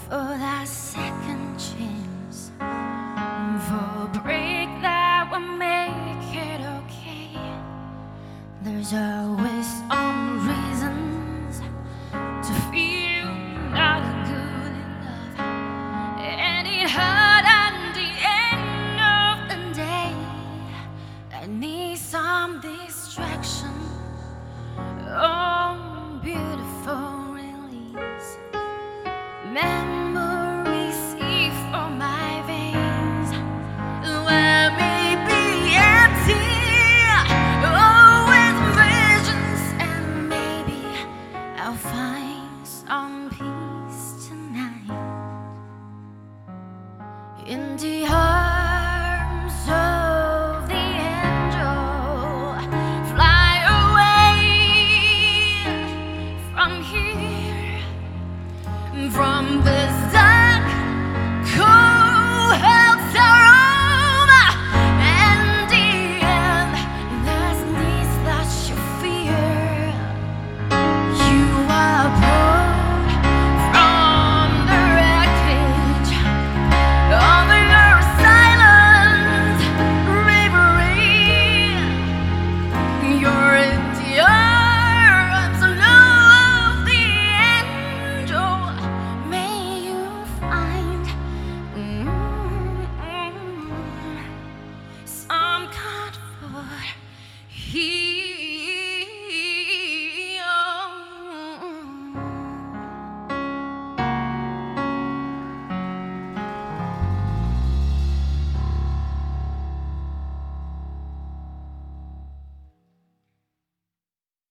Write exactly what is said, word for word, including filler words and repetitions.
for that second chance, for a break that will make it okay. There's always some reasons to feel not good enough, and it hurt at the end of the day. I need some distraction, oh, beautiful release. Memories seep for my veins. Let me be empty, oh, with visions, and maybe I'll find some peace tonight. In the arms of the angel, fly away from here, from the